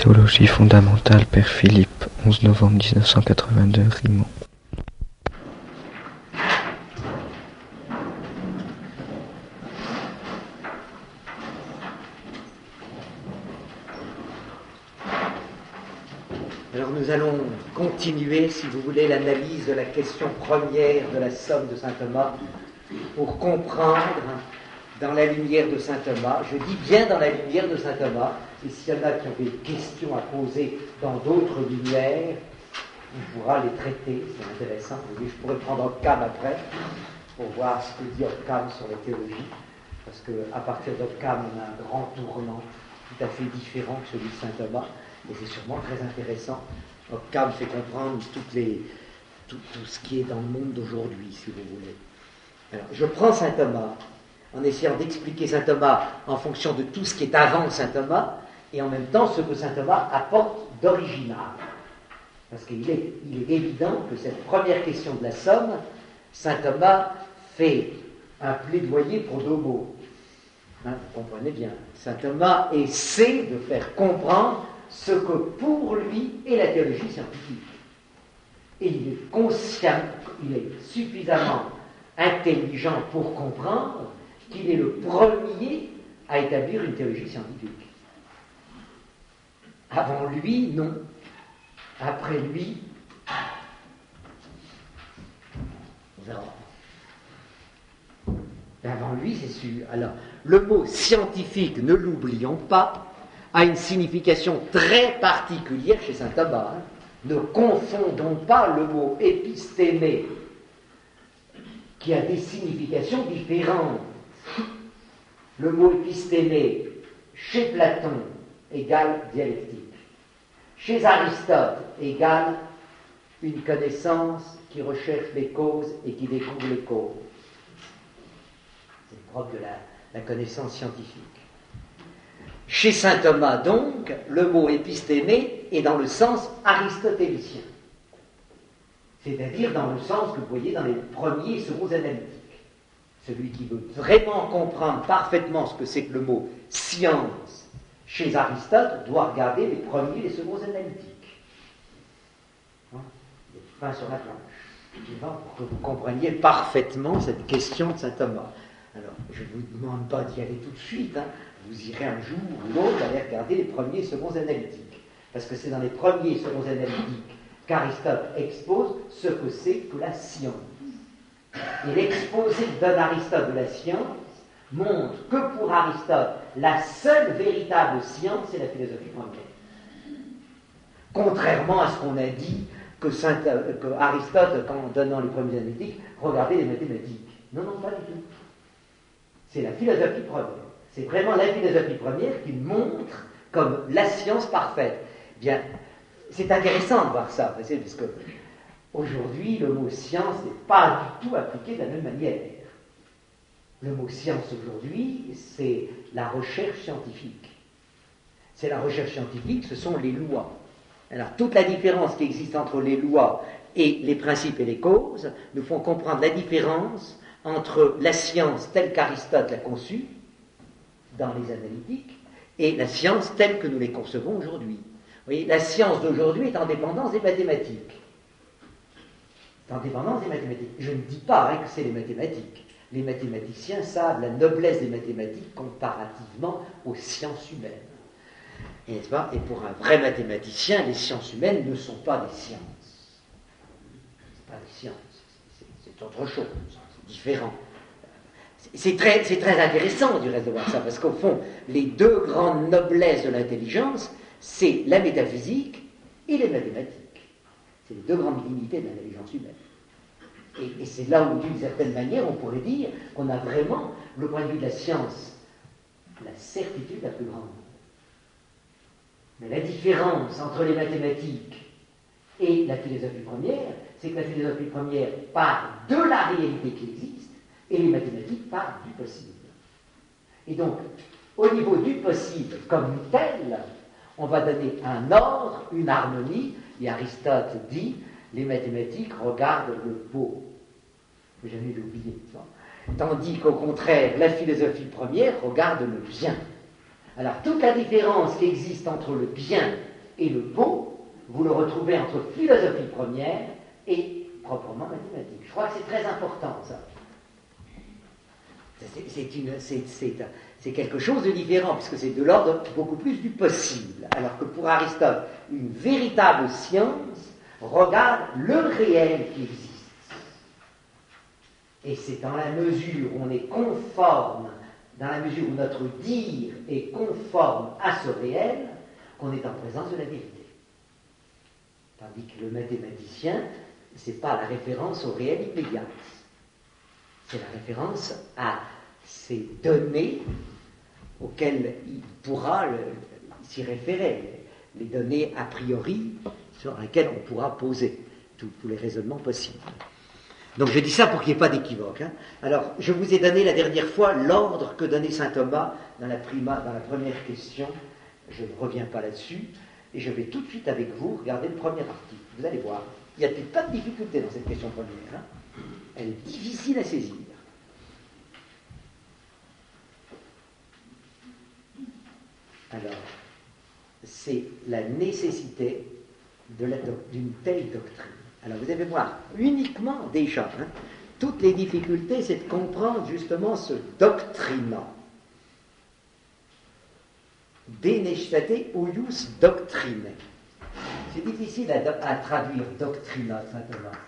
Théologie fondamentale, Père Philippe, 11 novembre 1982, Rimont. Alors nous allons continuer, si vous voulez, l'analyse de la question première de la somme de saint Thomas pour comprendre dans la lumière de saint Thomas, je dis bien dans la lumière de saint Thomas, et s'il y en a qui ont des questions à poser dans d'autres lumières, on pourra les traiter, c'est intéressant. Je pourrais prendre Occam après pour voir ce que dit Occam sur la théologie, parce qu'à partir d'Occam, on a un grand tournant tout à fait différent que celui de saint Thomas, et c'est sûrement très intéressant. Occam fait comprendre tout ce qui est dans le monde d'aujourd'hui, si vous voulez. Alors, je prends saint Thomas en essayant d'expliquer saint Thomas en fonction de tout ce qui est avant saint Thomas, et en même temps ce que saint Thomas apporte d'original. Parce qu'il est évident que cette première question de la somme, saint Thomas fait un plaidoyer pour deux mots. Vous comprenez bien. Saint Thomas essaie de faire comprendre ce que pour lui est la théologie scientifique. Et il est conscient, il est suffisamment intelligent pour comprendre qu'il est le premier à établir une théologie scientifique. Avant lui, non. Après lui, on verra. Avant lui, c'est sûr. Alors, le mot scientifique, ne l'oublions pas, a une signification très particulière chez saint Thomas. Ne confondons pas le mot épistémé, qui a des significations différentes. Le mot épistémé, chez Platon, égale dialectique. Chez Aristote, égale une connaissance qui recherche les causes et qui découvre les causes. C'est propre de la connaissance scientifique. Chez saint Thomas, donc, le mot épistémé est dans le sens aristotélicien. C'est-à-dire dans le sens que vous voyez dans les premiers et seconds analytiques. Celui qui veut vraiment comprendre parfaitement ce que c'est que le mot science chez Aristote doit regarder les premiers et les seconds analytiques. Les pains sur la planche. Pour que vous compreniez parfaitement cette question de saint Thomas. Alors, je ne vous demande pas d'y aller tout de suite. Vous irez un jour ou l'autre aller regarder les premiers et seconds analytiques. Parce que c'est dans les premiers et seconds analytiques qu'Aristote expose ce que c'est que la science. Et l'exposé que donne Aristote de la science montre que pour Aristote, la seule véritable science, c'est la philosophie première. Contrairement à ce qu'on a dit que Aristote, en donnant les premiers analytiques, regardait les mathématiques. Non, pas du tout. C'est la philosophie première. C'est vraiment la philosophie première qui montre comme la science parfaite. Bien, c'est intéressant de voir ça, parce que aujourd'hui, le mot science n'est pas du tout appliqué de la même manière. Le mot science aujourd'hui, c'est la recherche scientifique. C'est la recherche scientifique, ce sont les lois. Alors, toute la différence qui existe entre les lois et les principes et les causes nous font comprendre la différence entre la science telle qu'Aristote l'a conçue, dans les analytiques, et la science telle que nous les concevons aujourd'hui. Vous voyez, la science d'aujourd'hui est en dépendance des mathématiques. C'est en dépendance des mathématiques. Je ne dis pas que c'est les mathématiques. Les mathématiciens savent la noblesse des mathématiques comparativement aux sciences humaines. N'est-ce pas ? Et pour un vrai mathématicien, les sciences humaines ne sont pas des sciences. Ce pas des sciences, c'est autre chose, c'est différent. C'est très intéressant du reste de voir ça, parce qu'au fond, les deux grandes noblesses de l'intelligence, c'est la métaphysique et les mathématiques. C'est les deux grandes dignités de l'intelligence humaine. Et c'est là où, d'une certaine manière, on pourrait dire qu'on a vraiment, le point de vue de la science, la certitude la plus grande. Mais la différence entre les mathématiques et la philosophie première, c'est que la philosophie première part de la réalité qui existe, et les mathématiques partent du possible. Et donc, au niveau du possible comme tel, on va donner un ordre, une harmonie, et Aristote dit, les mathématiques regardent le beau. Faut jamais l'oublier. Tandis qu'au contraire, la philosophie première regarde le bien. Alors, toute la différence qui existe entre le bien Et le beau, vous le retrouvez entre philosophie première et proprement mathématiques. Je crois que c'est très important, ça. C'est quelque chose de différent, puisque c'est de l'ordre beaucoup plus du possible. Alors que pour Aristote, une véritable science regarde le réel qui existe. Et c'est dans la mesure où on est conforme, dans la mesure où notre dire est conforme à ce réel, qu'on est en présence de la vérité. Tandis que le mathématicien, ce n'est pas la référence au réel immédiat. C'est la référence à ces données auxquelles il pourra s'y référer, les données a priori sur lesquelles on pourra poser tous les raisonnements possibles. Donc je dis ça pour qu'il n'y ait pas d'équivoque. Alors, je vous ai donné la dernière fois l'ordre que donnait saint Thomas dans la première question. Je ne reviens pas là-dessus. Et je vais tout de suite avec vous regarder le premier article. Vous allez voir, il n'y a pas de difficulté dans cette question première. Elle est difficile à saisir. Alors, c'est la nécessité d'une telle doctrine. Alors, vous allez voir, uniquement déjà, toutes les difficultés, c'est de comprendre justement ce doctrinat. De necessitate uius doctrine. C'est difficile à traduire doctrina, saint Thomas.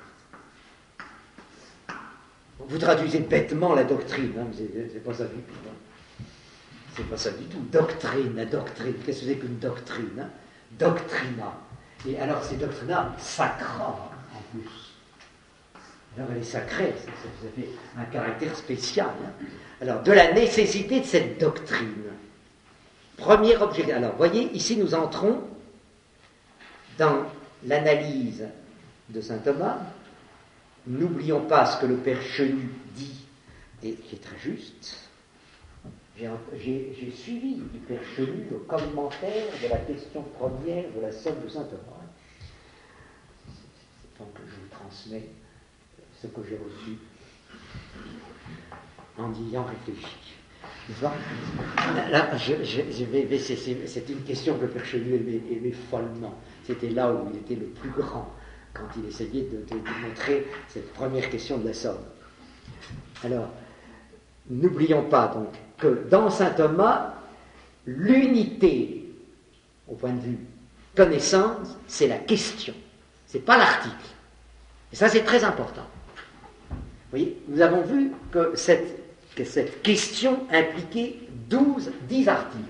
Vous traduisez bêtement la doctrine, c'est pas ça du tout. C'est pas ça du tout. Doctrine, la doctrine. Qu'est-ce que c'est qu'une doctrine? Doctrina. Et alors, c'est doctrina sacra, en plus. Alors, elle est sacrée, ça fait un caractère spécial. Alors, de la nécessité de cette doctrine. Premier objet. Alors, voyez, ici, nous entrons dans l'analyse de saint Thomas. N'oublions pas ce que le père Chenu dit, et qui est très juste. J'ai suivi du père Chenu le commentaire de la question première de la somme de saint Thomas. Donc je vous transmets ce que j'ai reçu en y ayant réfléchi. Là, c'est une question que le père Chenu aimait follement. C'était là où il était le plus grand, quand il essayait de montrer cette première question de la somme. Alors, n'oublions pas donc que dans saint Thomas, l'unité, au point de vue connaissance, c'est la question, c'est pas l'article. Et ça, c'est très important. Vous voyez, nous avons vu que cette question impliquait 10 articles.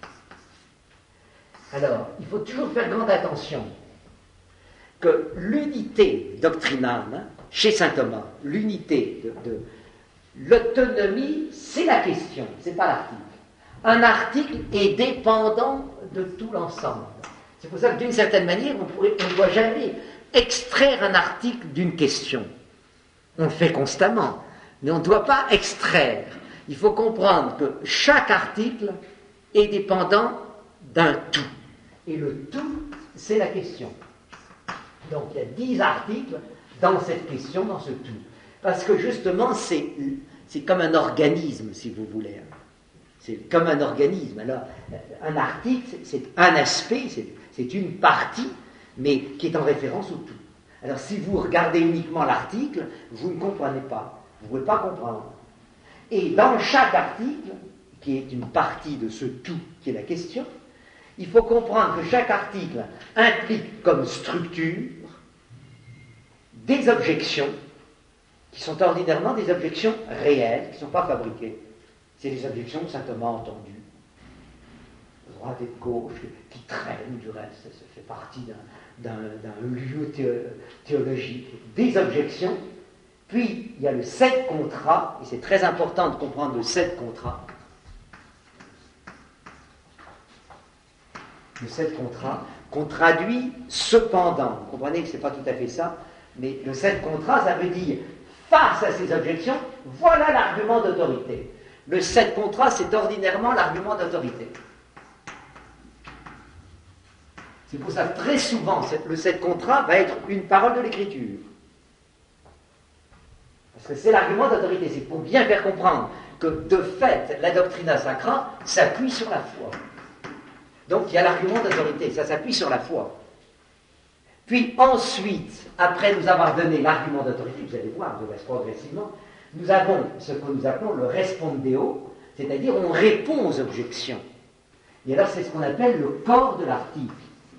Alors, il faut toujours faire grande attention que l'unité doctrinale, chez saint Thomas, l'unité de l'autonomie, c'est la question, c'est pas l'article. Un article est dépendant de tout l'ensemble. C'est pour ça que d'une certaine manière, on ne doit jamais extraire un article d'une question. On le fait constamment, mais on ne doit pas extraire. Il faut comprendre que chaque article est dépendant d'un tout. Et le tout, c'est la question. Donc il y a 10 articles dans cette question, dans ce tout. Parce que justement, c'est comme un organisme, si vous voulez. C'est comme un organisme. Alors, un article, c'est un aspect, c'est une partie, mais qui est en référence au tout. Alors, si vous regardez uniquement l'article, vous ne comprenez pas. Vous ne pouvez pas comprendre. Et dans chaque article, qui est une partie de ce tout qui est la question, il faut comprendre que chaque article implique comme structure des objections qui sont ordinairement des objections réelles, qui ne sont pas fabriquées. C'est des objections que saint Thomas a entendues, droite et de gauche, qui traînent du reste, ça fait partie d'un lieu théologique. Des objections, puis il y a le 7 contrats, et c'est très important de comprendre le 7 contrats. Le 7 contrats, qu'on traduit cependant. Vous comprenez que ce n'est pas tout à fait ça, mais le 7 contrats, ça veut dire face à ces objections, voilà l'argument d'autorité. Le 7 contrat, c'est ordinairement l'argument d'autorité. C'est pour ça que très souvent, le 7 contrat va être une parole de l'écriture. Parce que c'est l'argument d'autorité. C'est pour bien faire comprendre que, de fait, la doctrina sacra s'appuie sur la foi. Donc il y a l'argument d'autorité, ça s'appuie sur la foi. Puis ensuite, après nous avoir donné l'argument d'autorité, vous allez voir, je reste progressivement, nous avons ce que nous appelons le respondeo, c'est-à-dire on répond aux objections. Et alors c'est ce qu'on appelle le corps de l'article.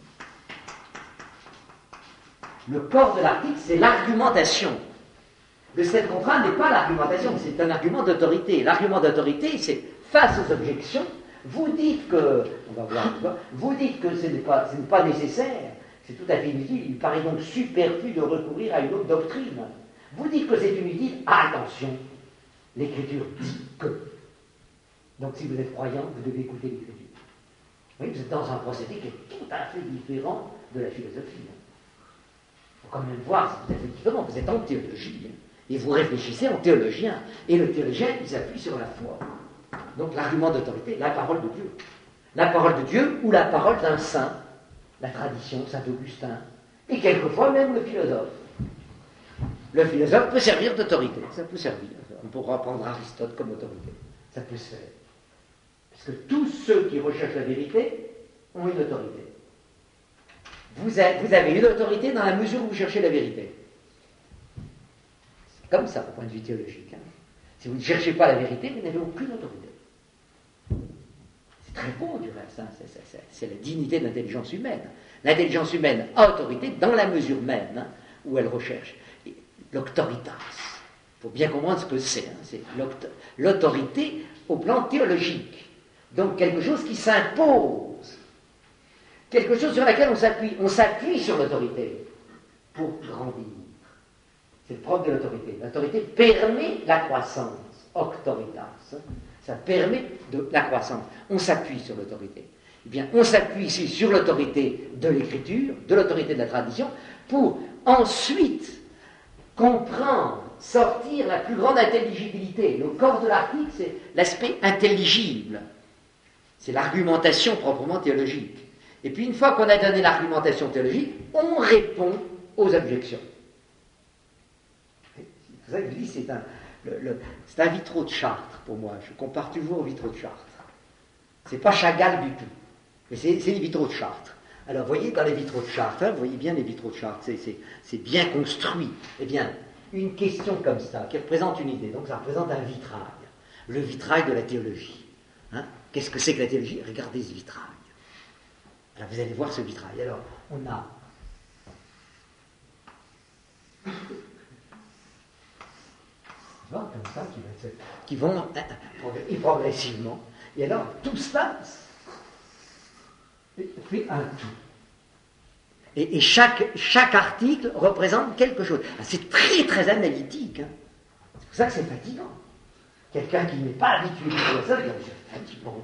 Le corps de l'article, c'est l'argumentation. Le cette contrainte n'est pas l'argumentation, c'est un argument d'autorité. L'argument d'autorité, c'est face aux objections, vous dites que, on va voir, vous dites que ce n'est pas nécessaire, c'est tout à fait inutile, il paraît donc superflu de recourir à une autre doctrine. Vous dites que c'est inutile, attention, l'Écriture dit que. Donc si vous êtes croyant, vous devez écouter l'Écriture. Oui, vous êtes dans un procédé qui est tout à fait différent de la philosophie. Il faut quand même voir, c'est tout à fait différent. Vous êtes en théologie, et vous réfléchissez en théologien. Et le théologien, il s'appuie sur la foi. Donc l'argument d'autorité, la parole de Dieu. La parole de Dieu ou la parole d'un saint, la tradition, Saint Augustin, et quelquefois même le philosophe. Le philosophe peut servir d'autorité, ça peut servir. On pourra prendre Aristote comme autorité. Ça peut se faire. Parce que tous ceux qui recherchent la vérité ont une autorité. Vous avez une autorité dans la mesure où vous cherchez la vérité. C'est comme ça, au point de vue théologique. Si vous ne cherchez pas la vérité, vous n'avez aucune autorité. C'est très beau, du reste. C'est la dignité de l'intelligence humaine. L'intelligence humaine a autorité dans la mesure même où elle recherche. L'autoritas. Il faut bien comprendre ce que c'est. C'est l'autorité au plan théologique. Donc quelque chose qui s'impose. Quelque chose sur laquelle on s'appuie. On s'appuie sur l'autorité pour grandir. C'est le propre de l'autorité. L'autorité permet la croissance. Auctoritas. Ça permet de la croissance. On s'appuie sur l'autorité. Eh bien, on s'appuie ici sur l'autorité de l'écriture, de l'autorité de la tradition, pour ensuite comprendre, sortir la plus grande intelligibilité. Le corps de l'article, c'est l'aspect intelligible. C'est l'argumentation proprement théologique. Et puis, une fois qu'on a donné l'argumentation théologique, on répond aux objections. C'est pour ça que je dis, c'est un Vitraux de Chartres, pour moi. Je compare toujours au Vitraux de Chartres. C'est pas Chagall du tout. Mais c'est les vitraux de Chartres. Alors, vous voyez, dans les vitraux de Chartres, vous voyez bien les vitraux de Chartres, c'est bien construit. Eh bien, une question comme ça, qui représente une idée, donc ça représente un vitrail. Le vitrail de la théologie. Qu'est-ce que c'est que la théologie? Regardez ce vitrail. Alors, vous allez voir ce vitrail. Alors, on a... comme ça, qui vont progressivement. Et alors, tout cela fait un tout. Et chaque article représente quelque chose. C'est très, très analytique. C'est pour ça que c'est fatigant. Quelqu'un qui n'est pas habitué à ça, il dit, c'est fatigant.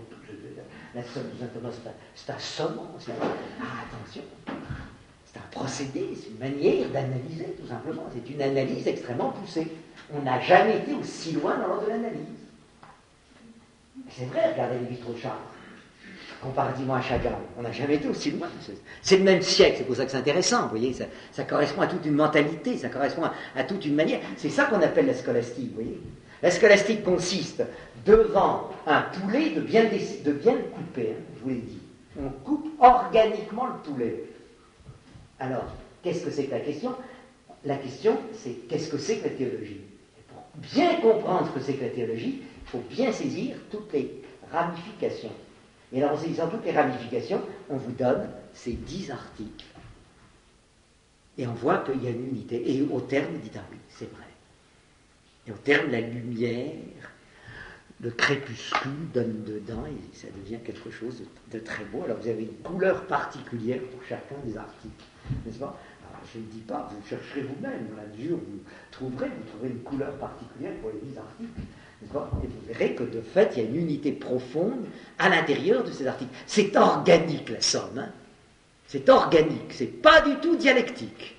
C'est un sommant. Attention. C'est un procédé, c'est une manière d'analyser, tout simplement. C'est une analyse extrêmement poussée. On n'a jamais été aussi loin dans l'ordre de l'analyse. C'est vrai, regardez les vitraux de Chartres. Comparativement à Chagall, on n'a jamais été aussi loin. C'est le même siècle, c'est pour ça que c'est intéressant, vous voyez, ça correspond à toute une mentalité, ça correspond à toute une manière. C'est ça qu'on appelle la scolastique, vous voyez. La scolastique consiste, devant un poulet, de bien le couper, je vous l'ai dit. On coupe organiquement le poulet. Alors, qu'est-ce que c'est que la question? La question, c'est qu'est-ce que c'est que la théologie? Et pour bien comprendre ce que c'est que la théologie, il faut bien saisir toutes les ramifications. Et alors, en saisissant toutes les ramifications, on vous donne ces 10 articles. Et on voit qu'il y a une unité. Et au terme, dit, ah oui, c'est vrai. Et au terme, la lumière, le crépuscule donne dedans, et ça devient quelque chose de très beau. Alors, vous avez une couleur particulière pour chacun des articles, n'est-ce pas? Alors, je ne dis pas, vous chercherez vous-même, dans la mesure où vous trouverez une couleur particulière pour les 10 articles. Et vous verrez que de fait, il y a une unité profonde à l'intérieur de ces articles. C'est organique, la somme. C'est organique, c'est pas du tout dialectique.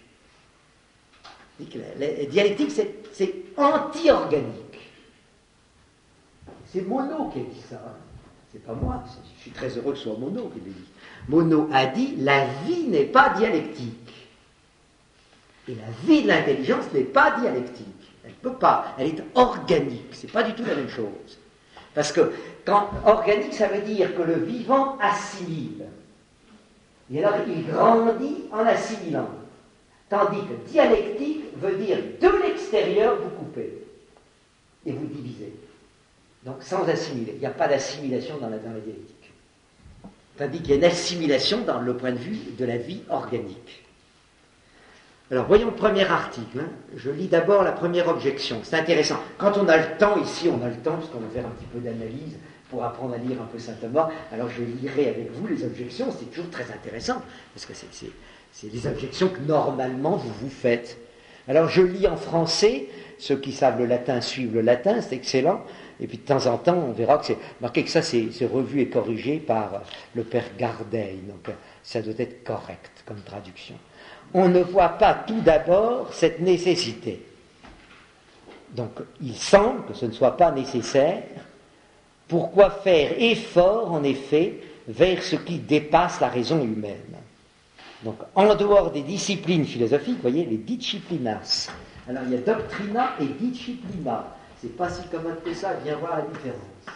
La dialectique, c'est anti-organique. C'est Monod qui a dit ça. C'est pas moi. Je suis très heureux que ce soit Monod qui l'ait dit. Monod a dit, la vie n'est pas dialectique. Et la vie de l'intelligence n'est pas dialectique. Elle ne peut pas, elle est organique, c'est pas du tout la même chose. Parce que quand organique, ça veut dire que le vivant assimile. Et alors il grandit en assimilant. Tandis que dialectique veut dire de l'extérieur vous coupez et vous divisez. Donc sans assimiler. Il n'y a pas d'assimilation dans la dialectique. Tandis qu'il y a une assimilation dans le point de vue de la vie organique. Alors voyons le premier article. Je lis d'abord la première objection. C'est intéressant. Quand on a le temps, ici on a le temps, puisqu'on va faire un petit peu d'analyse pour apprendre à lire un peu Saint Thomas, alors je lirai avec vous les objections. C'est toujours très intéressant, parce que c'est des objections que normalement vous faites. Alors je lis en français, ceux qui savent le latin suivent le latin, c'est excellent, et puis de temps en temps on verra que c'est marqué que ça c'est revu et corrigé par le père Gardeil, donc ça doit être correct comme traduction. On ne voit pas tout d'abord cette nécessité. Donc il semble que ce ne soit pas nécessaire. Pourquoi faire effort en effet vers ce qui dépasse la raison humaine? Donc, en dehors des disciplines philosophiques, vous voyez, les disciplinas. Alors, il y a doctrina et disciplina. C'est pas si commode que ça, viens voir la différence.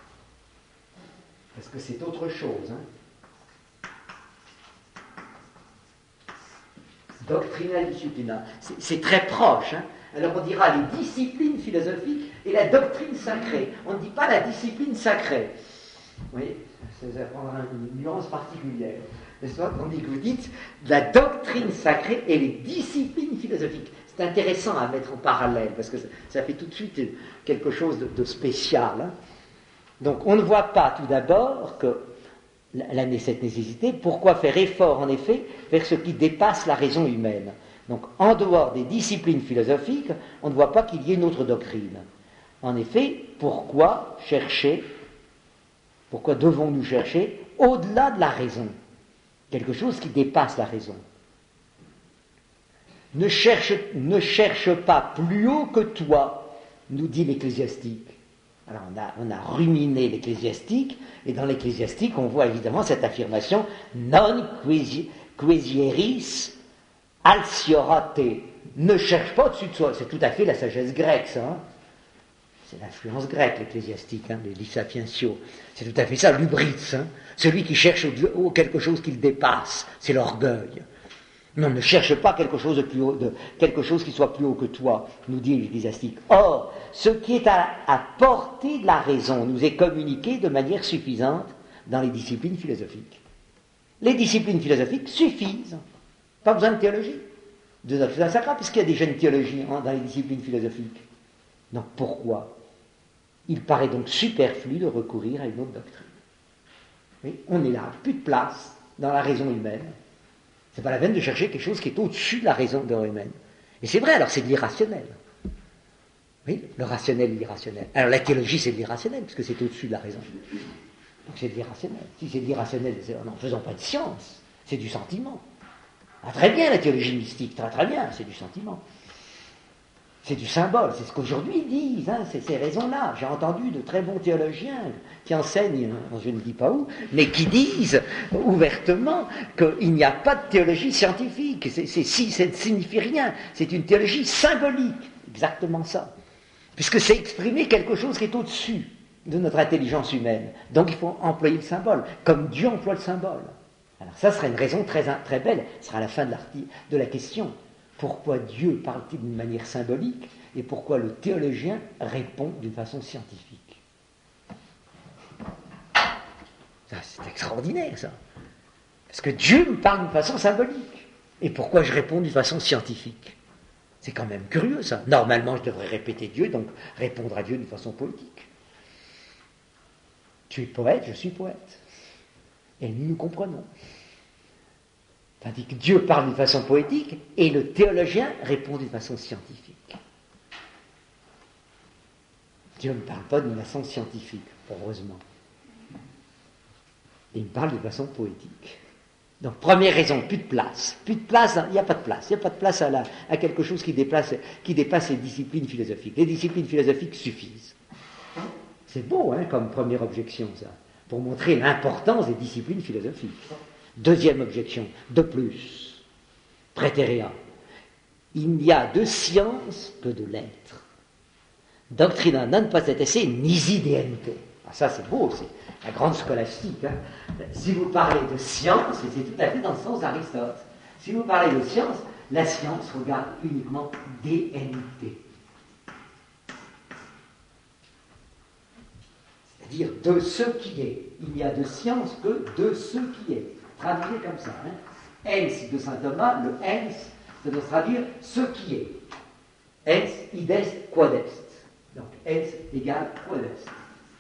Parce que c'est autre chose. Doctrina et disciplina. C'est très proche. Alors, on dira les disciplines philosophiques et la doctrine sacrée. On ne dit pas la discipline sacrée. Vous voyez, ça prendra une nuance particulière. Tandis que vous dites la doctrine sacrée et les disciplines philosophiques. C'est intéressant à mettre en parallèle, parce que ça fait tout de suite quelque chose de spécial. Donc on ne voit pas tout d'abord que cette nécessité, pourquoi faire effort en effet vers ce qui dépasse la raison humaine. Donc en dehors des disciplines philosophiques, on ne voit pas qu'il y ait une autre doctrine. En effet, pourquoi devons-nous chercher au-delà de la raison? Quelque chose qui dépasse la raison. Ne cherche pas plus haut que toi, nous dit l'ecclésiastique. Alors on a ruminé l'ecclésiastique, et dans l'ecclésiastique on voit évidemment cette affirmation non quisieris alciorate. Ne cherche pas au-dessus de soi. C'est tout à fait la sagesse grecque, ça. C'est l'influence grecque, l'ecclésiastique, les livres sapientiaux. C'est tout à fait ça, l'ubris. Celui qui cherche quelque chose qui le dépasse, c'est l'orgueil. Non, ne cherche pas quelque chose de plus haut, quelque chose qui soit plus haut que toi, nous dit l'ecclésiastique. Or, ce qui est à portée de la raison nous est communiqué de manière suffisante dans les disciplines philosophiques. Les disciplines philosophiques suffisent. Pas besoin de théologie, de doctrine sacra, puisqu'il y a déjà une théologie dans les disciplines philosophiques. Donc pourquoi? Il paraît donc superflu de recourir à une autre doctrine. Oui, on est là, plus de place dans la raison humaine. C'est pas la peine de chercher quelque chose qui est au-dessus de la raison humaine. Et c'est vrai, alors c'est de l'irrationnel. Oui, le rationnel et l'irrationnel. Alors la théologie, c'est de l'irrationnel, parce que c'est au-dessus de la raison. Donc c'est de l'irrationnel. Si c'est de l'irrationnel, n'en faisons pas de science, c'est du sentiment. Ah, très bien la théologie mystique, très très bien, c'est du sentiment. C'est du symbole, c'est ce qu'aujourd'hui ils disent, c'est ces raisons-là. J'ai entendu de très bons théologiens qui enseignent, je ne dis pas où, mais qui disent ouvertement qu'il n'y a pas de théologie scientifique, ça ne signifie rien, c'est une théologie symbolique, exactement ça. Puisque c'est exprimer quelque chose qui est au-dessus de notre intelligence humaine. Donc il faut employer le symbole, comme Dieu emploie le symbole. Alors ça serait une raison très, très belle, ce sera la fin de la question. Pourquoi Dieu parle-t-il d'une manière symbolique et pourquoi le théologien répond d'une façon scientifique? Ça, c'est extraordinaire, ça. Parce que Dieu me parle d'une façon symbolique. Et pourquoi je réponds d'une façon scientifique? C'est quand même curieux, ça. Normalement, je devrais répéter Dieu, donc répondre à Dieu d'une façon poétique. Tu es poète, je suis poète. Et nous nous comprenons. Tandis que Dieu parle d'une façon poétique et le théologien répond d'une façon scientifique. Dieu ne parle pas d'une façon scientifique, heureusement. Il me parle d'une façon poétique. Donc, première raison, plus de place. Plus de place, il n'y a pas de place. Il n'y a pas de place à quelque chose qui dépasse les disciplines philosophiques. Les disciplines philosophiques suffisent. C'est beau, comme première objection, ça, pour montrer l'importance des disciplines philosophiques. Deuxième objection, de plus, praeterea. Il n'y a de science que de l'être. Doctrina non potest esse nisi deente. Ah, ça c'est beau, c'est la grande scolastique. Hein. Si vous parlez de science, et c'est tout à fait dans le sens d'Aristote, si vous parlez de science, la science regarde uniquement des entités. C'est-à-dire de ce qui est. Il n'y a de science que de ce qui est. Traduisez comme ça. Hein. Ens de saint Thomas, le ens, ça doit se traduire ce qui est. Ens id est quod est. Donc ens égale quod est.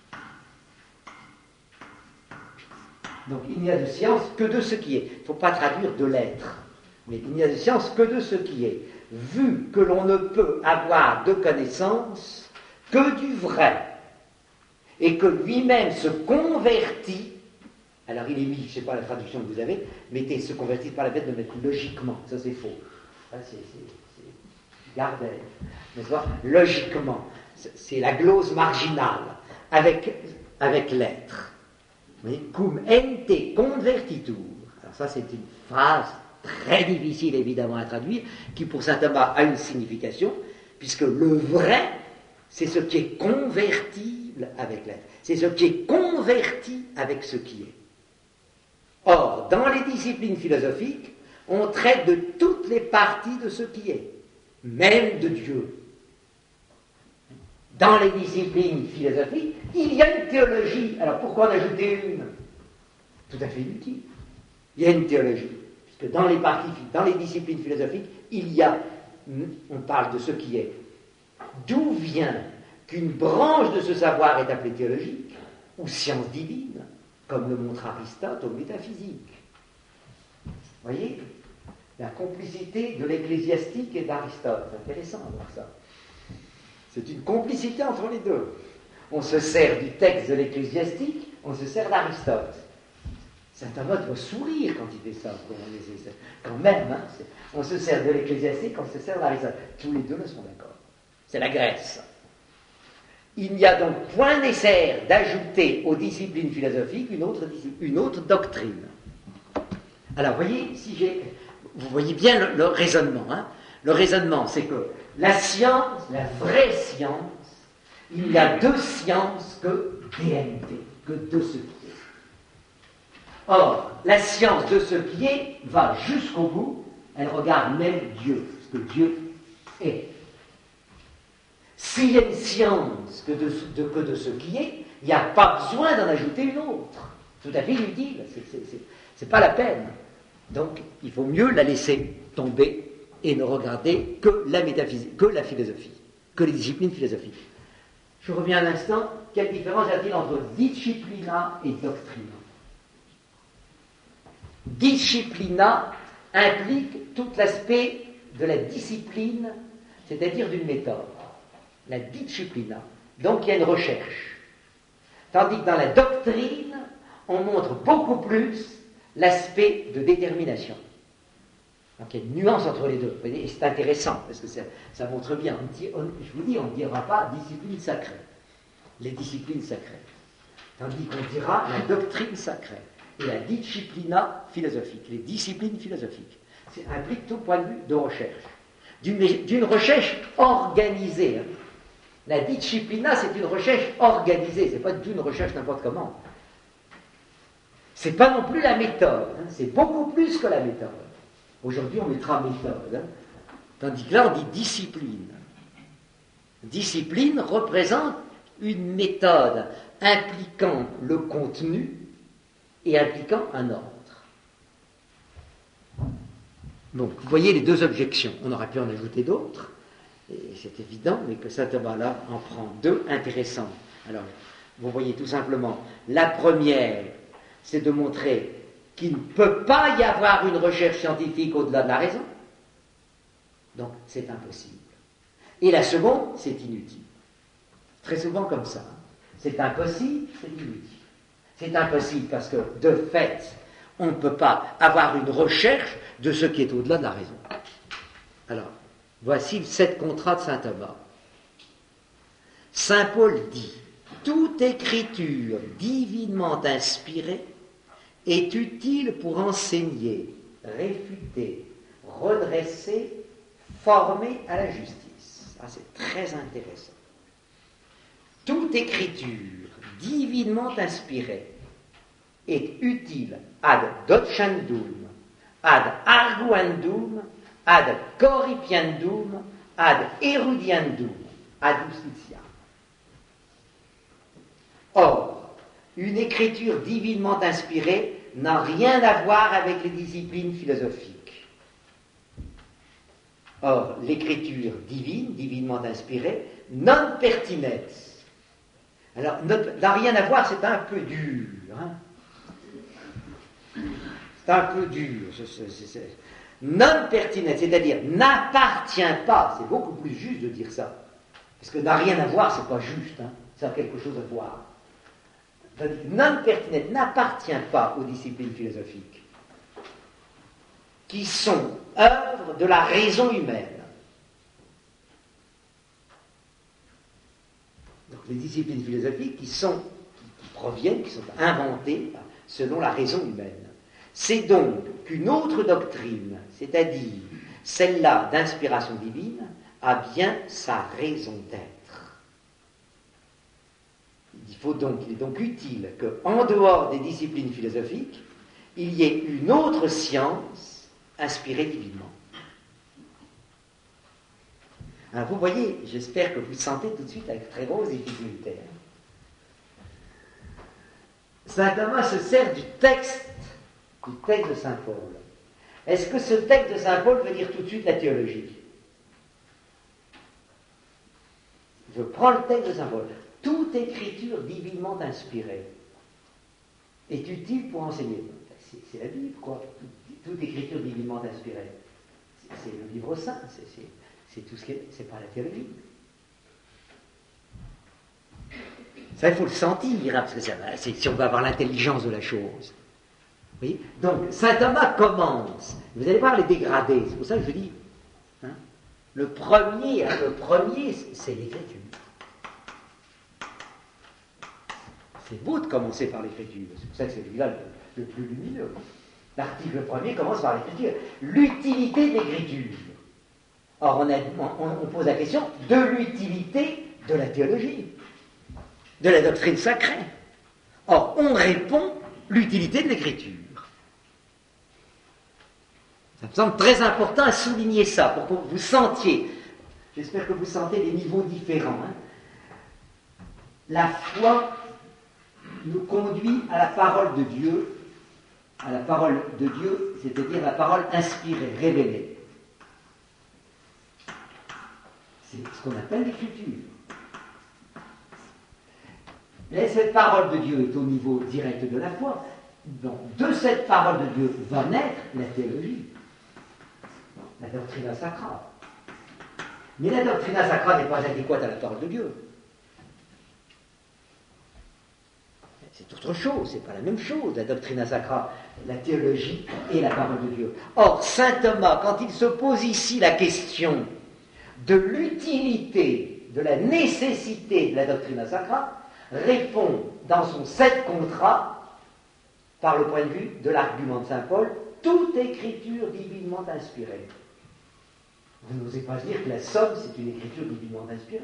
Donc il n'y a de science que de ce qui est. Il ne faut pas traduire de l'être. Mais il n'y a de science que de ce qui est. Vu que l'on ne peut avoir de connaissance que du vrai, et que lui-même se convertit, alors il est mis, je ne sais pas la traduction que vous avez, mettez se convertit par la peine de mettre logiquement, ça c'est faux. Ça c'est Gardner, n'est-ce pas? Logiquement, c'est la glose marginale, avec l'être. Cum ente convertitur. Alors ça c'est une phrase très difficile évidemment à traduire, qui pour saint Thomas a une signification, puisque le vrai, c'est ce qui est convertible avec l'être. C'est ce qui est converti avec ce qui est. Or, dans les disciplines philosophiques, on traite de toutes les parties de ce qui est, même de Dieu. Dans les disciplines philosophiques, il y a une théologie. Alors pourquoi en ajouter une? Tout à fait inutile. Il y a une théologie. Puisque dans les disciplines philosophiques, on parle de ce qui est. D'où vient qu'une branche de ce savoir est appelée théologique, ou science divine, comme le montre Aristote aux métaphysiques. Vous voyez, la complicité de l'ecclésiastique et d'Aristote. C'est intéressant de voir ça. C'est une complicité entre les deux. On se sert du texte de l'ecclésiastique, on se sert d'Aristote. Saint Thomas doit sourire quand il fait ça. Quand même, hein, on se sert de l'ecclésiastique, on se sert d'Aristote. Tous les deux ne sont d'accord. C'est la Grèce. Il n'y a donc point nécessaire d'ajouter aux disciplines philosophiques une autre doctrine. Alors, vous voyez bien le raisonnement. Hein. Le raisonnement, c'est que la science, la vraie science, il n'y a deux sciences que DNT, que de ce qui est. Or, la science de ce qui est va jusqu'au bout, elle regarde même Dieu, ce que Dieu est. S'il y a une science que de ce qui est, il n'y a pas besoin d'en ajouter une autre. Tout à fait inutile, c'est pas la peine. Donc, il faut mieux la laisser tomber et ne regarder que la métaphysique, que la philosophie, que les disciplines philosophiques. Je reviens un instant, quelle différence y a-t-il entre disciplina et doctrina? Disciplina implique tout l'aspect de la discipline, c'est-à-dire d'une méthode. La disciplina. Donc il y a une recherche. Tandis que dans la doctrine, on montre beaucoup plus l'aspect de détermination. Donc il y a une nuance entre les deux. Vous voyez, et c'est intéressant, parce que ça montre bien. Je vous dis, on ne dira pas discipline sacrée. Les disciplines sacrées. Tandis qu'on dira la doctrine sacrée. Et la disciplina philosophique. Les disciplines philosophiques. Ça implique tout point de vue de recherche. D'une recherche organisée. Hein. La disciplina, c'est une recherche organisée. C'est pas du tout une recherche n'importe comment. C'est pas non plus la méthode. Hein. C'est beaucoup plus que la méthode. Aujourd'hui, on mettra méthode. Hein. Tandis que là, on dit discipline. Discipline représente une méthode impliquant le contenu et impliquant un ordre. Donc, vous voyez les deux objections. On aurait pu en ajouter d'autres, et c'est évident, mais que saint Thomas là en prend deux intéressantes. Alors, vous voyez tout simplement, la première, c'est de montrer qu'il ne peut pas y avoir une recherche scientifique au-delà de la raison. Donc, c'est impossible. Et la seconde, c'est inutile. Très souvent comme ça. C'est impossible, c'est inutile. C'est impossible parce que, de fait, on ne peut pas avoir une recherche de ce qui est au-delà de la raison. Alors, voici le 7 contrats de saint Thomas. Saint Paul dit « Toute écriture divinement inspirée est utile pour enseigner, réfuter, redresser, former à la justice. » Ah, c'est très intéressant. Toute écriture divinement inspiré est utile ad docendum, ad arguendum, ad corripiendum, ad erudiendum, ad justitia. Or, une écriture divinement inspirée n'a rien à voir avec les disciplines philosophiques. Or, l'écriture divine, divinement inspirée, non pertinet. Alors, n'a rien à voir, c'est un peu dur. Hein? C'est un peu dur. Non pertinet, c'est-à-dire n'appartient pas, c'est beaucoup plus juste de dire ça. Parce que n'a rien à voir, c'est pas juste, hein? Ça a quelque chose à voir. Non pertinet n'appartient pas aux disciplines philosophiques, qui sont œuvres de la raison humaine. Donc les disciplines philosophiques qui proviennent, qui sont inventées selon la raison humaine. C'est donc qu'une autre doctrine, c'est-à-dire celle-là d'inspiration divine, a bien sa raison d'être. Il est donc utile qu'en dehors des disciplines philosophiques, il y ait une autre science inspirée divinement. Alors vous voyez, j'espère que vous sentez tout de suite avec très grosse difficulté. Saint Thomas se sert du texte de Saint Paul. Est-ce que ce texte de Saint Paul veut dire tout de suite la théologie? Je prends le texte de Saint Paul. Toute écriture divinement inspirée est utile pour enseigner. C'est la Bible, quoi. Toute écriture divinement inspirée. C'est le livre saint, c'est tout ce qui est, c'est pas la théologie. Ça, il faut le sentir, hein, parce que c'est si on veut avoir l'intelligence de la chose. Oui. Donc, saint Thomas commence. Vous allez voir les dégradés. C'est pour ça que je dis, hein, le premier, c'est l'écriture. C'est beau de commencer par l'écriture. C'est pour ça que c'est celui-là le plus lumineux. L'article premier commence par l'écriture. L'utilité de l'écriture. Or, on pose la question de l'utilité de la théologie, de la doctrine sacrée. Or, on répond l'utilité de l'écriture. Ça me semble très important à souligner ça, pour que vous sentiez, j'espère que vous sentez des niveaux différents. Hein. La foi nous conduit à la parole de Dieu, c'est-à-dire la parole inspirée, révélée. C'est ce qu'on appelle l'écriture. Mais cette parole de Dieu est au niveau direct de la foi. Donc, de cette parole de Dieu va naître la théologie, la doctrina sacra. Mais la doctrina sacra n'est pas adéquate à la parole de Dieu. C'est autre chose, c'est pas la même chose, la doctrina sacra, la théologie et la parole de Dieu. Or, saint Thomas, quand il se pose ici la question de l'utilité, de la nécessité de la doctrina sacra, répond dans son 7 contrat, par le point de vue de l'argument de saint Paul, toute écriture divinement inspirée. Vous n'osez pas dire que la Somme, c'est une écriture divinement inspirée.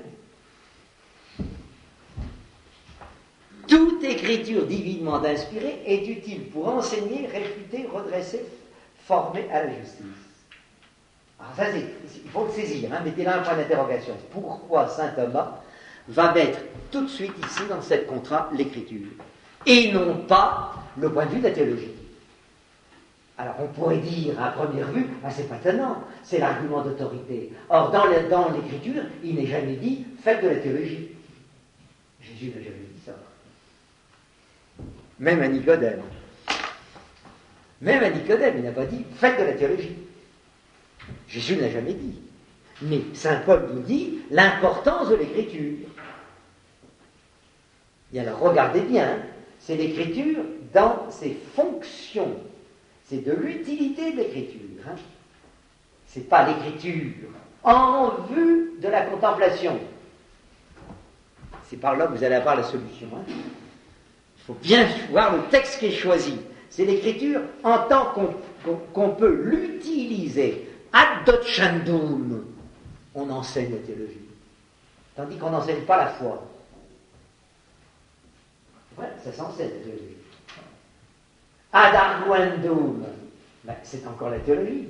Toute écriture divinement inspirée est utile pour enseigner, réfuter, redresser, former à la justice. Alors ça, il faut le saisir, hein, mettez là un point d'interrogation. Pourquoi saint Thomas va mettre tout de suite ici, dans cette contrat, l'écriture, et non pas le point de vue de la théologie? Alors on pourrait dire à première vue, c'est pas étonnant, c'est l'argument d'autorité. Or dans l'écriture, il n'est jamais dit faites de la théologie. Jésus n'a jamais dit ça. Même à Nicodème. Il n'a pas dit faites de la théologie. Jésus n'a jamais dit. Mais saint Paul nous dit l'importance de l'écriture. Et alors regardez bien, c'est l'écriture dans ses fonctions. C'est de l'utilité de l'écriture. Hein. C'est pas l'écriture en vue de la contemplation. C'est par là que vous allez avoir la solution. Hein. Il faut bien voir le texte qui est choisi. C'est l'écriture en tant qu'on peut l'utiliser. Ad docendum, on enseigne la théologie. Tandis qu'on n'enseigne pas la foi. ça s'en sait, la théologie. Ad arguendum, ben, c'est encore la théologie.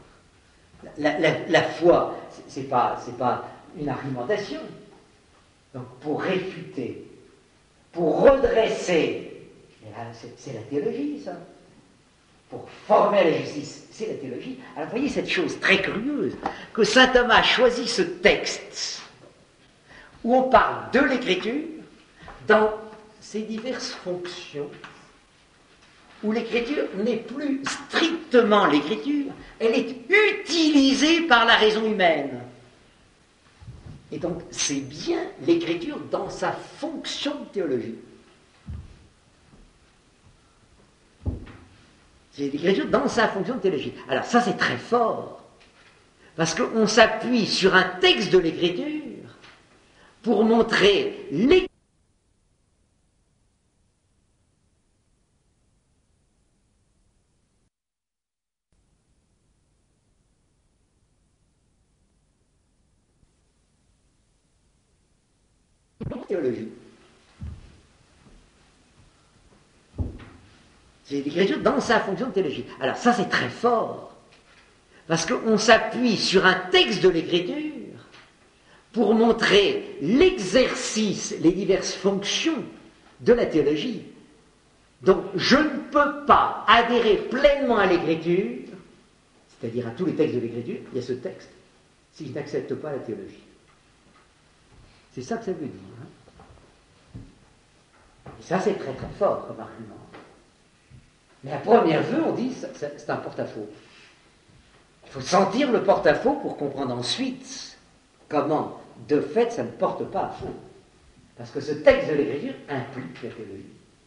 La foi, c'est pas une argumentation. Donc pour réfuter, pour redresser, c'est la théologie, ça. Pour former à la justice, c'est la théologie. Alors vous voyez cette chose très curieuse, que saint Thomas a choisi ce texte où on parle de l'écriture dans ses diverses fonctions, où l'écriture n'est plus strictement l'écriture, elle est utilisée par la raison humaine. Et donc, c'est bien l'écriture dans sa fonction de théologie. C'est l'écriture dans sa fonction de théologie. Alors ça, c'est très fort, parce qu'on s'appuie sur un texte de l'écriture pour montrer l'écriture théologie. C'est l'écriture dans sa fonction de théologie. Alors ça, c'est très fort, parce qu'on s'appuie sur un texte de l'écriture pour montrer l'exercice, les diverses fonctions de la théologie. Donc je ne peux pas adhérer pleinement à l'écriture, c'est-à-dire à tous les textes de l'écriture, il y a ce texte, si je n'accepte pas la théologie. C'est ça que ça veut dire. Hein. Et ça, c'est très très fort comme argument. Mais à première vue, on dit c'est un porte-à-faux. Il faut sentir le porte-à-faux pour comprendre ensuite comment, de fait, ça ne porte pas à faux. Parce que ce texte de l'écriture implique la théologie.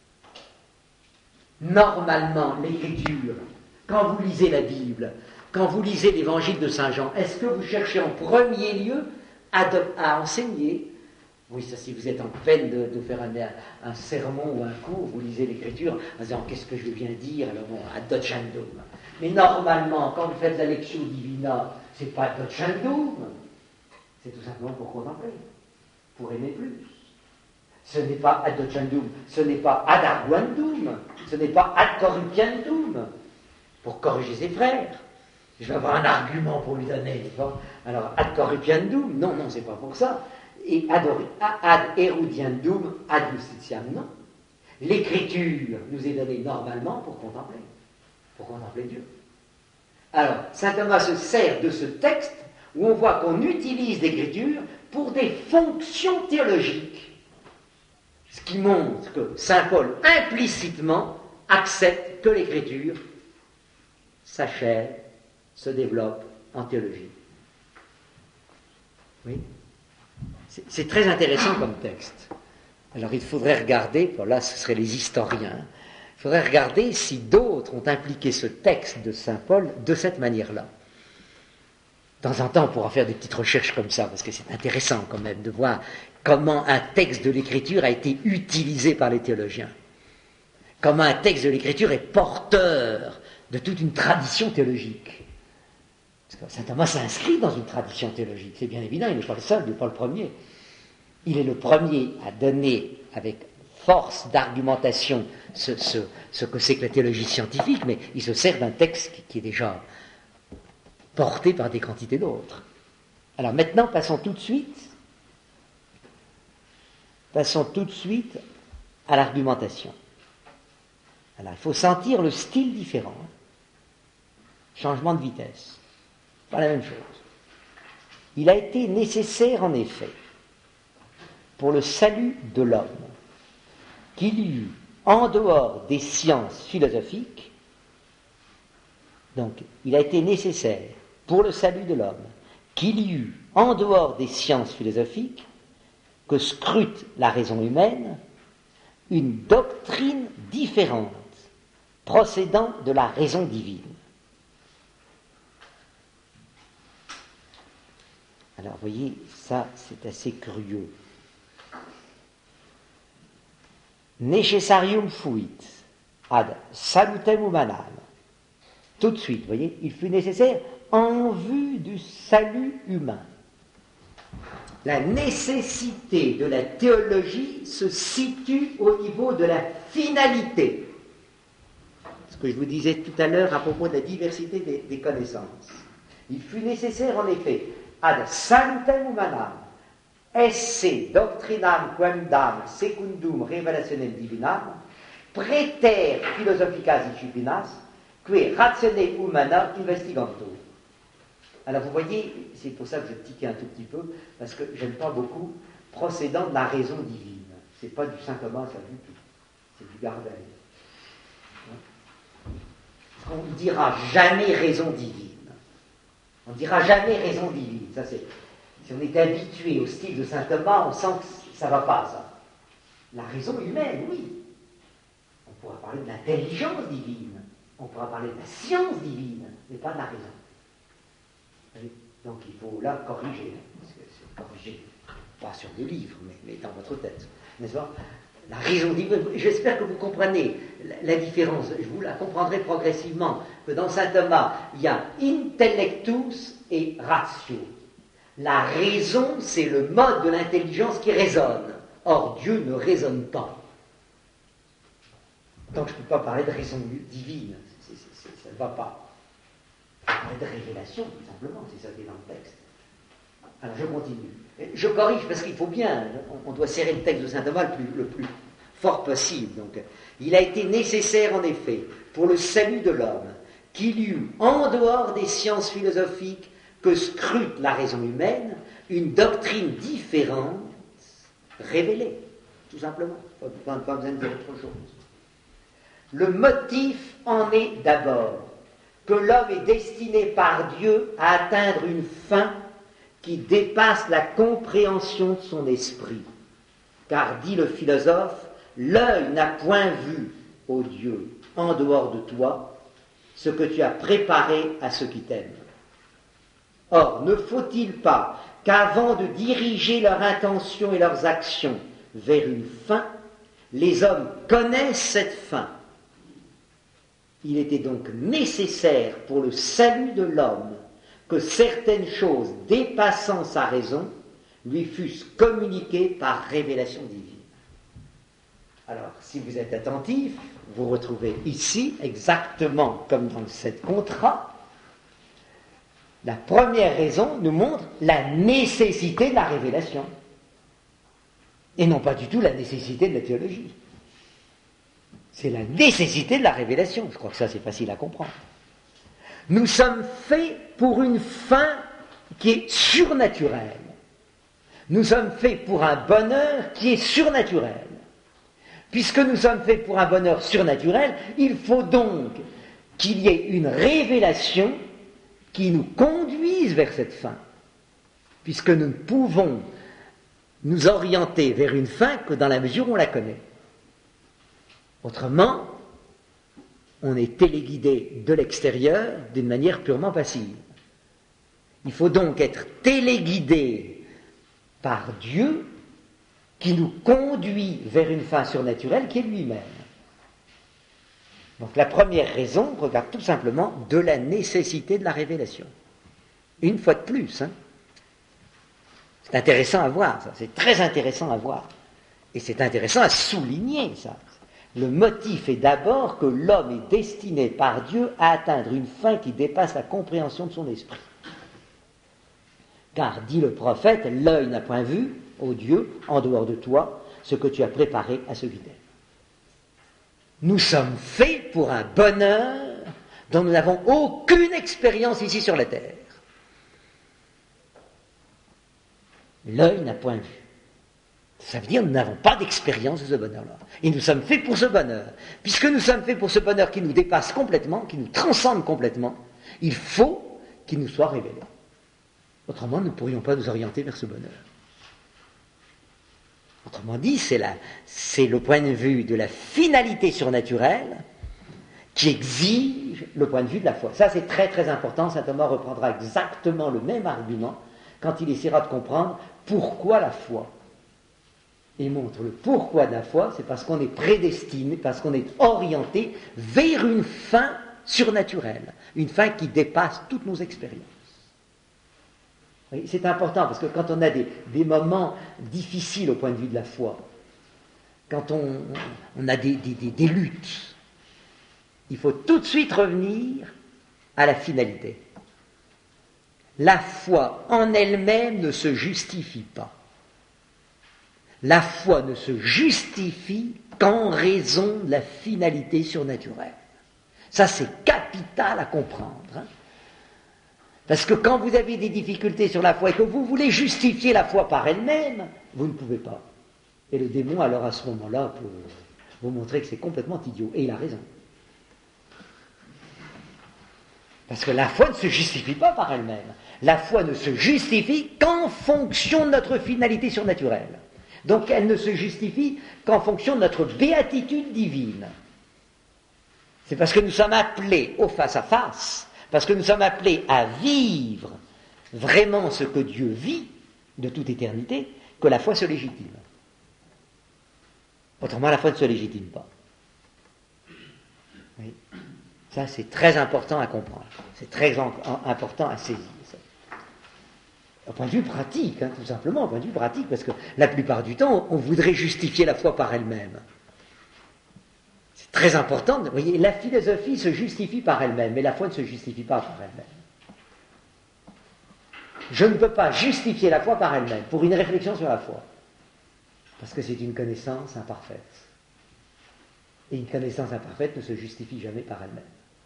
Normalement, l'écriture, quand vous lisez la Bible, quand vous lisez l'évangile de Saint Jean, est-ce que vous cherchez en premier lieu à enseigner? Oui, ça, si vous êtes en peine de faire un sermon ou un cours, vous lisez l'écriture en disant qu'est-ce que je viens dire, alors bon, ad docendum. Mais normalement, quand vous faites la lectio divina, c'est pas ad docendum, c'est tout simplement pour contempler, pour aimer plus. Ce n'est pas ad docendum, ce n'est pas ad arguendum, ce n'est pas ad corrupiendum, pour corriger ses frères. Je vais avoir un argument pour lui donner. Bon. Alors, ad corrupiendum, non, c'est pas pour ça. Et ad erudiendum, ad justitiam, non. L'écriture nous est donnée normalement pour contempler Dieu. Alors, saint Thomas se sert de ce texte où on voit qu'on utilise l'écriture pour des fonctions théologiques. Ce qui montre que saint Paul implicitement accepte que l'écriture s'achève, se développe en théologie. Oui. C'est très intéressant comme texte. Alors il faudrait regarder, là ce seraient les historiens, il faudrait regarder si d'autres ont impliqué ce texte de saint Paul de cette manière-là. De temps en temps on pourra faire des petites recherches comme ça, parce que c'est intéressant quand même de voir comment un texte de l'écriture a été utilisé par les théologiens. Comment un texte de l'écriture est porteur de toute une tradition théologique. Parce que saint Thomas s'inscrit dans une tradition théologique, c'est bien évident, il n'est pas le seul, il n'est pas le premier. Il est le premier à donner avec force d'argumentation ce que c'est que la théologie scientifique, mais il se sert d'un texte qui est déjà porté par des quantités d'autres. Alors maintenant, passons tout de suite à l'argumentation. Alors il faut sentir le style différent, changement de vitesse. Pas la même chose. Il a été nécessaire, en effet, pour le salut de l'homme, qu'il y eut, en dehors des sciences philosophiques, donc il a été nécessaire, pour le salut de l'homme, qu'il y eut, en dehors des sciences philosophiques, que scrute la raison humaine, une doctrine différente, procédant de la raison divine. Alors, vous voyez, ça, c'est assez curieux. Necessarium fuit ad salutem humanam. Tout de suite, vous voyez, il fut nécessaire en vue du salut humain. La nécessité de la théologie se situe au niveau de la finalité. Ce que je vous disais tout à l'heure à propos de la diversité des connaissances. Il fut nécessaire en effet, ad salutem humanam, esse doctrinam quemdam secundum revelationem divinam, praeter philosophica disciplinas, que ratione humana investigantur. Alors vous voyez, c'est pour ça que je tiquais un tout petit peu, parce que j'aime pas beaucoup procédant de la raison divine. C'est pas du Saint Thomas, ça du tout. C'est du Gardel. On ne dira jamais raison divine. On ne dira jamais raison divine. Ça, c'est, si on est habitué au style de Saint Thomas, on sent que ça ne va pas, ça. La raison humaine, oui. On pourra parler de l'intelligence divine. On pourra parler de la science divine, mais pas de la raison. Donc il faut là corriger, parce que c'est corriger, pas sur des livres, mais dans votre tête, n'est-ce pas? La raison divine, j'espère que vous comprenez la différence, je vous la comprendrai progressivement, que dans saint Thomas, il y a intellectus et ratio. La raison, c'est le mode de l'intelligence qui raisonne. Or, Dieu ne raisonne pas. Donc je ne peux pas parler de raison divine, ça ne va pas. De révélation, tout simplement, c'est ça qui est dans le texte. Alors je continue. Je corrige parce qu'il faut bien, on doit serrer le texte de saint Thomas le plus fort possible. Donc, il a été nécessaire en effet, pour le salut de l'homme, qu'il y eut, en dehors des sciences philosophiques que scrute la raison humaine, une doctrine différente, révélée, tout simplement. Pas besoin de dire autre chose. Le motif en est d'abord que l'homme est destiné par Dieu à atteindre une fin qui dépasse la compréhension de son esprit. Car, dit le philosophe, l'œil n'a point vu, ô Dieu, en dehors de toi, ce que tu as préparé à ceux qui t'aiment. Or, ne faut-il pas qu'avant de diriger leur intention et leurs actions vers une fin, les hommes connaissent cette fin? Il était donc nécessaire pour le salut de l'homme que certaines choses dépassant sa raison lui fussent communiquées par révélation divine. Alors, si vous êtes attentif, vous retrouvez ici, exactement comme dans cette contrat, la première raison nous montre la nécessité de la révélation, et non pas du tout la nécessité de la théologie. C'est la nécessité de la révélation. Je crois que ça, c'est facile à comprendre. Nous sommes faits pour une fin qui est surnaturelle. Nous sommes faits pour un bonheur qui est surnaturel. Puisque nous sommes faits pour un bonheur surnaturel, il faut donc qu'il y ait une révélation qui nous conduise vers cette fin. Puisque nous ne pouvons nous orienter vers une fin que dans la mesure où on la connaît. Autrement, on est téléguidé de l'extérieur d'une manière purement passive. Il faut donc être téléguidé par Dieu qui nous conduit vers une fin surnaturelle qui est lui-même. Donc la première raison regarde tout simplement de la nécessité de la révélation. Une fois de plus, c'est intéressant à voir, ça. C'est très intéressant à voir. Et c'est intéressant à souligner, ça. Le motif est d'abord que l'homme est destiné par Dieu à atteindre une fin qui dépasse la compréhension de son esprit. Car, dit le prophète, l'œil n'a point vu, ô Dieu, en dehors de toi, ce que tu as préparé à ceux qui t'aiment. Nous sommes faits pour un bonheur dont nous n'avons aucune expérience ici sur la terre. L'œil n'a point vu. Ça veut dire que nous n'avons pas d'expérience de ce bonheur-là. Et nous sommes faits pour ce bonheur. Puisque nous sommes faits pour ce bonheur qui nous dépasse complètement, qui nous transcende complètement, il faut qu'il nous soit révélé. Autrement, nous ne pourrions pas nous orienter vers ce bonheur. Autrement dit, c'est le point de vue de la finalité surnaturelle qui exige le point de vue de la foi. Ça, c'est très très important. Saint Thomas reprendra exactement le même argument quand il essaiera de comprendre pourquoi la foi. Il montre le pourquoi de la foi, c'est parce qu'on est prédestiné, parce qu'on est orienté vers une fin surnaturelle, une fin qui dépasse toutes nos expériences. Oui, c'est important, parce que quand on a des moments difficiles au point de vue de la foi, quand on a des luttes, il faut tout de suite revenir à la finalité. La foi en elle-même ne se justifie pas. La foi ne se justifie qu'en raison de la finalité surnaturelle. Ça, c'est capital à comprendre. Hein. Parce que quand vous avez des difficultés sur la foi et que vous voulez justifier la foi par elle-même, vous ne pouvez pas. Et le démon, alors à ce moment-là, peut vous montrer que c'est complètement idiot. Et il a raison. Parce que la foi ne se justifie pas par elle-même. La foi ne se justifie qu'en fonction de notre finalité surnaturelle. Donc elle ne se justifie qu'en fonction de notre béatitude divine. C'est parce que nous sommes appelés au face-à-face, parce que nous sommes appelés à vivre vraiment ce que Dieu vit de toute éternité, que la foi se légitime. Autrement, la foi ne se légitime pas. Oui. Ça, c'est très important à comprendre. C'est très important à saisir. Ça. Au point de vue pratique, hein, tout simplement, au point de vue pratique, parce que la plupart du temps, on voudrait justifier la foi par elle-même. C'est très important. Vous voyez, la philosophie se justifie par elle-même, mais la foi ne se justifie pas par elle-même. Je ne peux pas justifier la foi par elle-même, pour une réflexion sur la foi, parce que c'est une connaissance imparfaite. Et une connaissance imparfaite ne se justifie jamais par elle-même.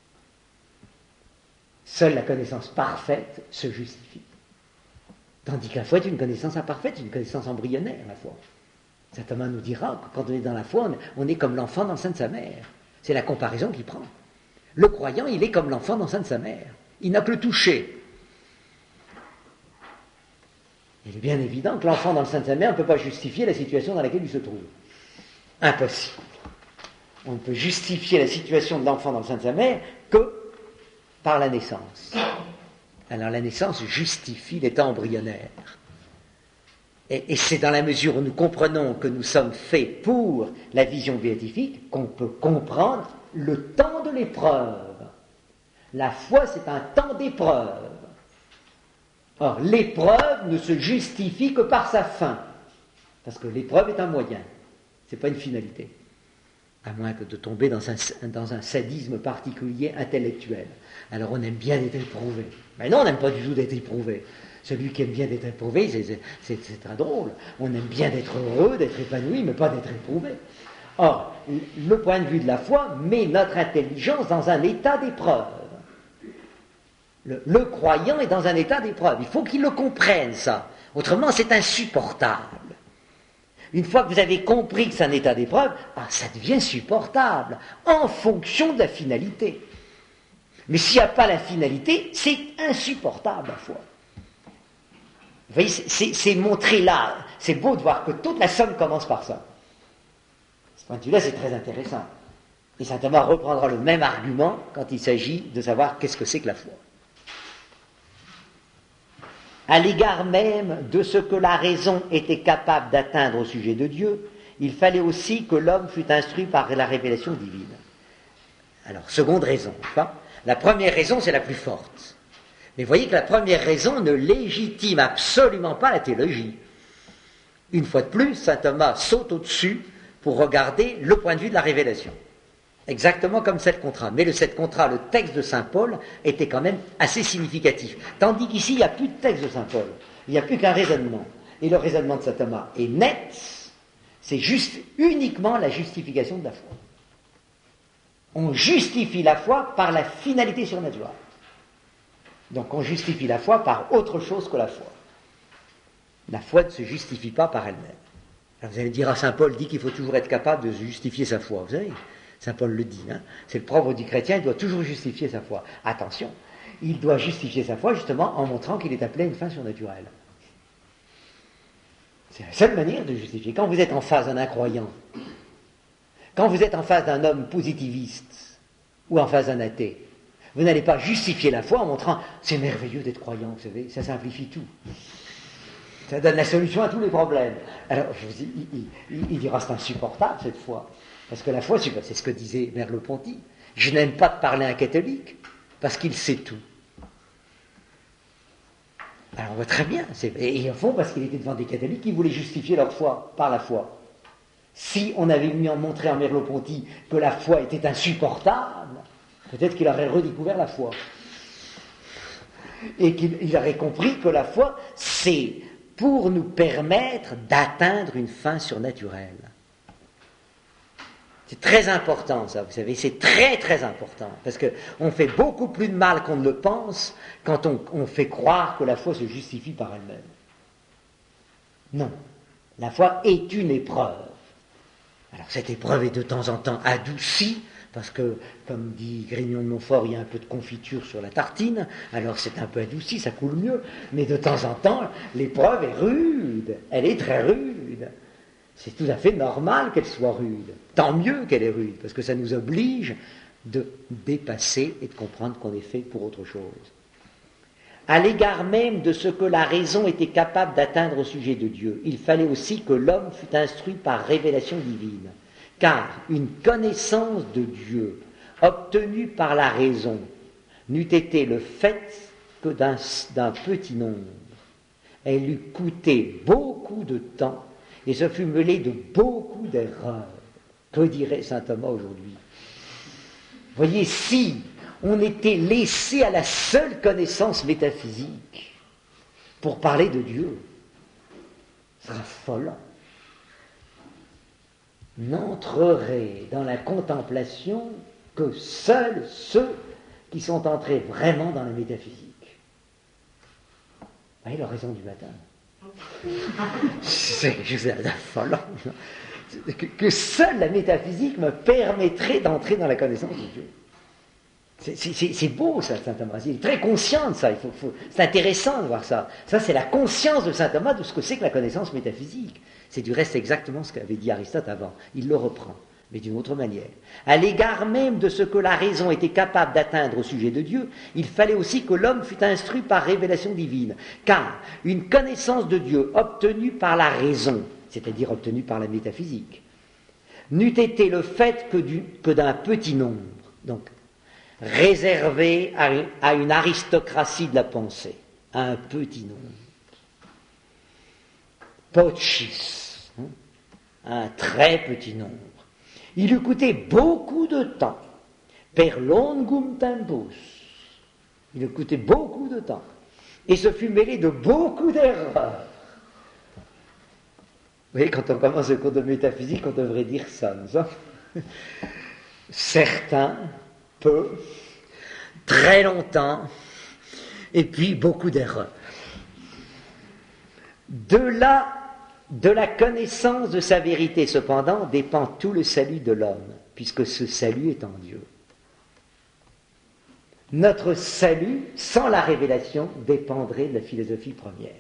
Seule la connaissance parfaite se justifie. Tandis que la foi est une connaissance imparfaite, une connaissance embryonnaire, la foi. Saint Thomas nous dira que quand on est dans la foi, on est comme l'enfant dans le sein de sa mère. C'est la comparaison qu'il prend. Le croyant, il est comme l'enfant dans le sein de sa mère. Il n'a que le toucher. Il est bien évident que l'enfant dans le sein de sa mère ne peut pas justifier la situation dans laquelle il se trouve. Impossible. On ne peut justifier la situation de l'enfant dans le sein de sa mère que par la naissance. Alors la naissance justifie l'état embryonnaire. Et c'est dans la mesure où nous comprenons que nous sommes faits pour la vision béatifique qu'on peut comprendre le temps de l'épreuve. La foi, c'est un temps d'épreuve. Or, l'épreuve ne se justifie que par sa fin. Parce que l'épreuve est un moyen, ce n'est pas une finalité. À moins que de tomber dans un sadisme particulier intellectuel. Alors on aime bien d'être éprouvé. Mais non, on n'aime pas du tout d'être éprouvé. Celui qui aime bien d'être éprouvé, c'est très drôle. On aime bien d'être heureux, d'être épanoui, mais pas d'être éprouvé. Or, le point de vue de la foi met notre intelligence dans un état d'épreuve. Le croyant est dans un état d'épreuve. Il faut qu'il le comprenne, ça. Autrement, c'est insupportable. Une fois que vous avez compris que c'est un état d'épreuve, ça devient supportable, en fonction de la finalité. Mais s'il n'y a pas la finalité, c'est insupportable, la foi. Vous voyez, c'est montré là. C'est beau de voir que toute la somme commence par ça. Ce point de vue-là, c'est très intéressant. Et saint Thomas reprendra le même argument quand il s'agit de savoir qu'est-ce que c'est que la foi. À l'égard même de ce que la raison était capable d'atteindre au sujet de Dieu, il fallait aussi que l'homme fût instruit par la révélation divine. Alors, seconde raison. Enfin, la première raison, c'est la plus forte. Mais voyez que la première raison ne légitime absolument pas la théologie. Une fois de plus, saint Thomas saute au-dessus pour regarder le point de vue de la révélation. Exactement comme 7 contrats. Mais le 7 contrats, le texte de saint Paul, était quand même assez significatif. Tandis qu'ici, il n'y a plus de texte de saint Paul. Il n'y a plus qu'un raisonnement. Et le raisonnement de saint Thomas est net. C'est juste uniquement la justification de la foi. On justifie la foi par la finalité surnaturelle. Donc on justifie la foi par autre chose que la foi. La foi ne se justifie pas par elle-même. Alors vous allez dire, saint Paul dit qu'il faut toujours être capable de justifier sa foi. Vous savez, saint Paul le dit, hein, c'est le propre du chrétien, il doit toujours justifier sa foi. Attention, il doit justifier sa foi justement en montrant qu'il est appelé à une fin surnaturelle. C'est la seule manière de justifier. Quand vous êtes en face d'un incroyant, quand vous êtes en face d'un homme positiviste ou en face d'un athée, vous n'allez pas justifier la foi en montrant « c'est merveilleux d'être croyant, vous savez, ça simplifie tout. Ça donne la solution à tous les problèmes. » Alors, je vous dis, il dira « c'est insupportable cette foi. » Parce que la foi, c'est ce que disait Merleau-Ponty. « Je n'aime pas de parler à un catholique parce qu'il sait tout. » Alors on voit très bien, et au fond, parce qu'il était devant des catholiques qui voulaient justifier leur foi par la foi. Si on avait montré à Merleau-Ponty que la foi était insupportable, peut-être qu'il aurait redécouvert la foi. Et qu'il aurait compris que la foi, c'est pour nous permettre d'atteindre une fin surnaturelle. C'est très important, ça, vous savez, c'est très très important, parce qu'on fait beaucoup plus de mal qu'on ne le pense quand on fait croire que la foi se justifie par elle-même. Non, la foi est une épreuve. Alors cette épreuve est de temps en temps adoucie, parce que, comme dit Grignon de Montfort, il y a un peu de confiture sur la tartine, alors c'est un peu adouci, ça coule mieux, mais de temps en temps, l'épreuve est rude, elle est très rude. C'est tout à fait normal qu'elle soit rude. Tant mieux qu'elle est rude, parce que ça nous oblige de dépasser et de comprendre qu'on est fait pour autre chose. À l'égard même de ce que la raison était capable d'atteindre au sujet de Dieu, il fallait aussi que l'homme fût instruit par révélation divine, car une connaissance de Dieu obtenue par la raison n'eût été le fait que d'un petit nombre. Elle eût coûté beaucoup de temps et se fut mêlé de beaucoup d'erreurs. Que dirait saint Thomas aujourd'hui? Voyez, si on était laissé à la seule connaissance métaphysique pour parler de Dieu, ce serait affolant. N'entreraient dans la contemplation que seuls ceux qui sont entrés vraiment dans la métaphysique. Vous voyez l'oraison du matin. C'est affolant. Que seule la métaphysique me permettrait d'entrer dans la connaissance de Dieu. C'est beau ça, saint Thomas. Il est très conscient de ça. C'est intéressant de voir ça. Ça, c'est la conscience de saint Thomas de ce que c'est que la connaissance métaphysique. C'est du reste exactement ce qu'avait dit Aristote avant. Il le reprend, mais d'une autre manière. À l'égard même de ce que la raison était capable d'atteindre au sujet de Dieu, il fallait aussi que l'homme fût instruit par révélation divine. Car une connaissance de Dieu obtenue par la raison, c'est-à-dire obtenue par la métaphysique, n'eût été le fait que d'un petit nombre, donc réservé à une aristocratie de la pensée, à un petit nombre. Pocis, un très petit nombre. Il eût coûté beaucoup de temps, per longum tempus. Il eût coûté beaucoup de temps, et se fut mêlé de beaucoup d'erreurs. Vous voyez, quand on commence le cours de métaphysique, on devrait dire ça, non? Certains, peu, très longtemps, et puis beaucoup d'erreurs. De la connaissance de sa vérité, cependant, dépend tout le salut de l'homme, puisque ce salut est en Dieu. Notre salut, sans la révélation, dépendrait de la philosophie première.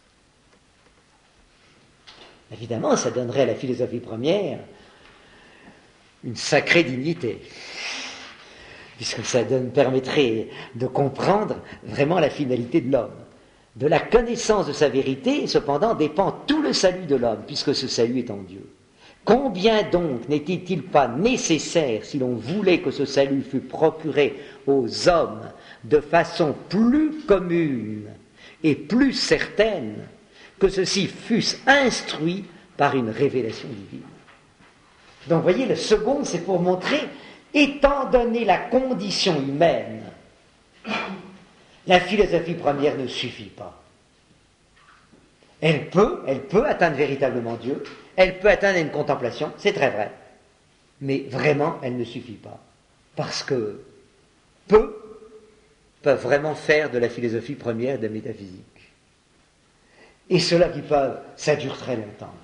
Évidemment, ça donnerait à la philosophie première une sacrée dignité, puisque ça permettrait de comprendre vraiment la finalité de l'homme. De la connaissance de sa vérité, cependant, dépend tout le salut de l'homme, puisque ce salut est en Dieu. Combien donc n'était-il pas nécessaire, si l'on voulait que ce salut fût procuré aux hommes de façon plus commune et plus certaine, que ceux-ci fussent instruits par une révélation divine. Donc, vous voyez, le second, c'est pour montrer, étant donné la condition humaine, la philosophie première ne suffit pas. Elle peut atteindre véritablement Dieu, elle peut atteindre une contemplation, c'est très vrai, mais vraiment, elle ne suffit pas. Parce que peu peuvent vraiment faire de la philosophie première de la métaphysique. Et ceux-là qui peuvent, ça dure très longtemps.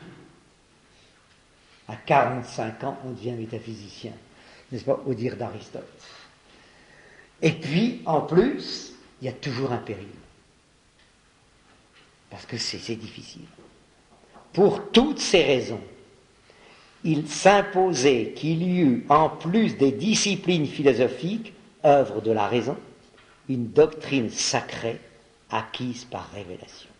À 45 ans, on devient métaphysicien, n'est-ce pas, au dire d'Aristote. Et puis, en plus, il y a toujours un péril. Parce que c'est difficile. Pour toutes ces raisons, il s'imposait qu'il y eût, en plus des disciplines philosophiques, œuvre de la raison, une doctrine sacrée acquise par révélation.